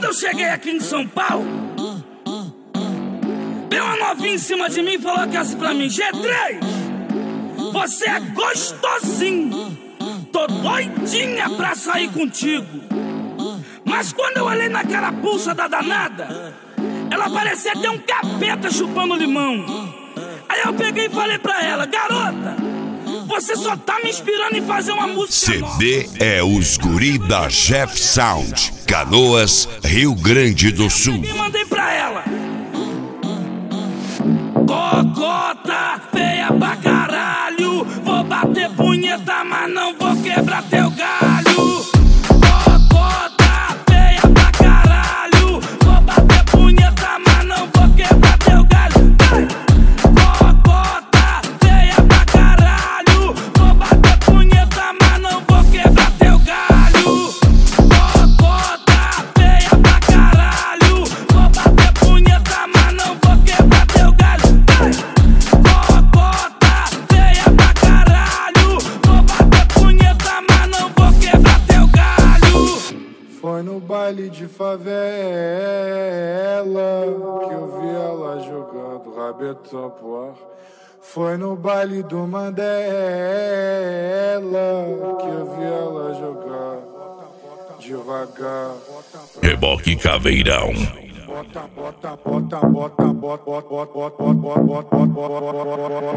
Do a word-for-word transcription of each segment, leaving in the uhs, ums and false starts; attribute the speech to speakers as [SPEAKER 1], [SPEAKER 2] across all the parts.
[SPEAKER 1] eu cheguei aqui em São Paulo, veio uma novinha em cima de mim e falou que assim pra mim: G três, você é gostosinho, tô doidinha pra sair contigo. Mas quando eu olhei naquela pulsa da danada, ela parecia ter um capeta chupando limão. Aí eu peguei e falei pra ela: garota, você só tá me inspirando em fazer uma música
[SPEAKER 2] C
[SPEAKER 1] nova.
[SPEAKER 2] D é os guri da Jeff Sound, Canoas, Rio Grande do Sul.
[SPEAKER 1] E mandei pra ela: cocota feia pra caralho, vou bater punheta, mas não vou quebrar teu galho. Cocota feia pra caralho, vou bater punheta, mas não vou quebrar teu galho. Vai! Cocota feia pra caralho, vou bater punheta, mas não vou quebrar teu galho. Cocota feia pra caralho, vou bater punheta, mas não vou quebrar teu galho. Vai! Cocota feia pra caralho, vou bater punheta, mas não vou quebrar teu galho.
[SPEAKER 3] Foi no baile de favela que eu vi ela jogando rabetão pro ar. Foi no baile do Mandela que eu vi ela jogar devagar.
[SPEAKER 2] Reboque Caveirão.
[SPEAKER 3] Bota, bota, bota, bota, bota, bota, bota, bota, bota, bota,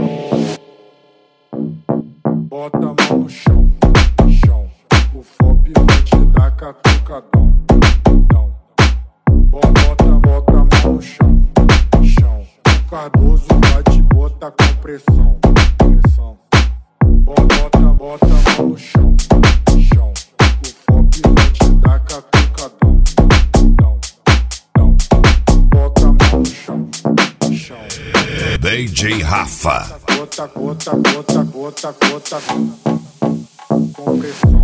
[SPEAKER 3] bota a mão no chão, chão. O Fop vai te dar catucadão, dão. Bota, bota a mão no chão, chão. O Cardoso vai te botar com pressão, pressão. Bota, bota a mão no chão, chão. O Fop vai te dar catucadão, dão, dão. Bota a mão no chão, chão.
[SPEAKER 2] D J Rafa.
[SPEAKER 3] Gota, gota, gota, gota, gota, com pressão.